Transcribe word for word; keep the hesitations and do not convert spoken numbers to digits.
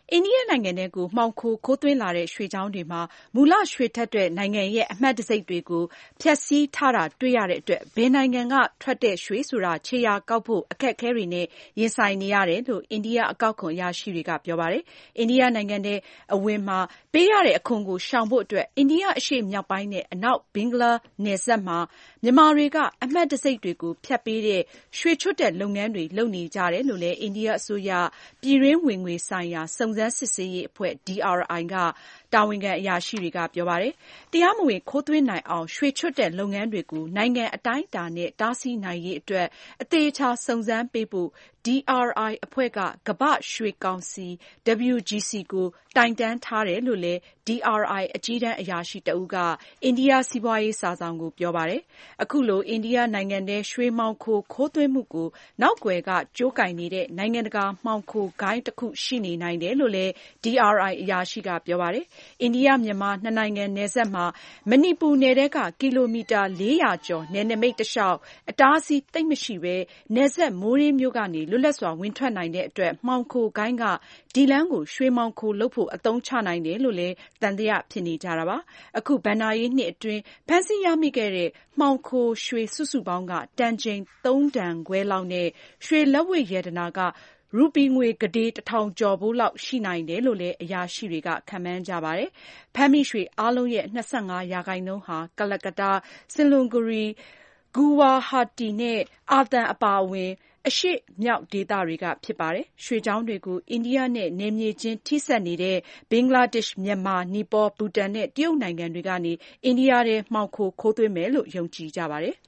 အိန္ဒိယနိုင်ငံထဲကိုမှောင်ခိုခိုးသွင်းလာတဲ့ရွှေချောင်းတွေမှာမူလရွှေထွက်တဲ့နိုင်ငံရဲ့အမှတ်တံဆိပ်တွေကိုဖျက်ဆီးထားတာတွေ့ရတဲ့အတွက်ဘယ်နိုင်ငံကထွက်တဲ့ရွှေဆိုတာခြေရာကောက်ဖို့အခက်အခဲတွေနဲ့ရင်ဆိုင်နေရတယ်လို့အိန္ဒိယအကောက်ခွန်အရာရှိတွေကပြောပါတယ်။အိန္ဒိယနိုင်ငံထဲအဝင်မှာပေးရတဲ့အခွန်ကိုရှောင်ဖို့အတွက်အိန္ဒိယအရှေ့မြောက်ပိုင်းနဲ့အနောက်ဘင်္ဂလားနယ်စပ်မှာမြန်မာတွေကအမှတ်တံဆိပ်တွေကိုဖျက်ပေးတဲ့ရွှေချွတ်တဲ့လုပ်ငန်းတွေလုပ်နေကြတယ်လို့လည်းအိန္ဒိယအစိုးရပြည်တွင်းဝင်ငွေဆိုင်ရာစုံစမ်းစစ်ဆေးရေးအဖွဲ့ ဒီ အာရ် အိုင် ကတာဝန်ခံအရာရှိတွေကပြောပါတယ်။တရားမဝင်ခိုးသွင်းနိုင်အောင်ရွှေချွတ်တဲ့လုပ်ငန်းတွေကိုနိုင်ငံအတိုင်းအတာနဲ့တားဆီးနိုင်ရေးအတွက်အသေအချာစုံစမ်းပေးဖို့ ဒီ အာရ် အိုင် အဖွဲ့ကကမ္ဘာ့ရွှေကောင်စီ ဒဘလ်ယူ ဂျီ စီ ကိုတိုင်တန်းထားတယ်လို့လည်း ဒီ အာရ် အိုင် အကြီးတန်းအရာရှိတဦးကအိန္ဒိယစီးပွားရေးစာစောင်ကိုပြောပါတယ်။အခုလိုအိန္ဒိယနိုင်ငံထဲရွှေမှောင်ခိုခိုးသွင်းမှုကိုနောက်ကွယ်ကကြိုးကိုင်နေတဲ့နိုင်ငံတကာမှောင်ခိုဂိုဏ်းတခုရှိနေနိုင်တယ်လို့လည်း ဒီ အာရ် အိုင် အရာရှိကပြောပါတယ်။အိန္ဒိယမြန်မာနှစ်နိုင်ငံနယ်စပ်မှာမဏိပူနယ်ထဲကကီလိုမီတာလေးရာကျော်နယ်နိမိတ်တလျှောက်အတားအဆီးသိပ်မရှိဘဲနယ်စပ်မိုးရေးမြို့ကနေလွတ်လပ်စွာဝင်ထွက်နိုင်တဲ့အတွက်မှောင်ခိုဂိုဏ်းကဒီလမ်းကိုရွှေမှောင်ခိုလုပ်ဖို့အသုံးချနိုင်တယ်လို့လည်းသံသယဖြစ်နေကြတာပါ။အခုဘဏ္ဍာရေးနှစ်အတွင်းဖမ်းဆီးရမိခဲ့တဲ့မှောင်ခိုရွှေစုစုပေါင်းကတန်ချိန်သုံးတန်ခွဲလောက်နဲ့ရွှေလက်ဝတ်ရတနာကရူပီငွေကုဋေတထောင်ကျော်ဖိုးလောက်ရှိနိုင်တယ်လို့လည်းအရာရှိတွေကခန့်မှန်းကြပါတယ်။ဖမ်းမိရွှေအားလုံးရဲ့၂၅ရာခိုင်နှုန်းဟာကလကတ္တာ၊စင်လုံဂူရီ၊ဂူဝါဟာတီနဲ့အာသံအပါအဝင်အရှေ့မြောက်ဒေသတွေကဖြစ်ပါတယ်။ရွှေချောင်းတွေကိုအိန္ဒိယနဲ့နယ်မြေချင်းထိစပ်နေတဲ့ဘင်္ဂလားဒေ့ရှ်၊မြန်မာ၊နီပေါ၊ဘူတန်နဲ့တရုတ်နိုင်ငံတွေကနေအိန္ဒိယထဲမှောင်ခိုခိုးသွင်းမယ်လို့ယုံကြည်ကြပါတယ်။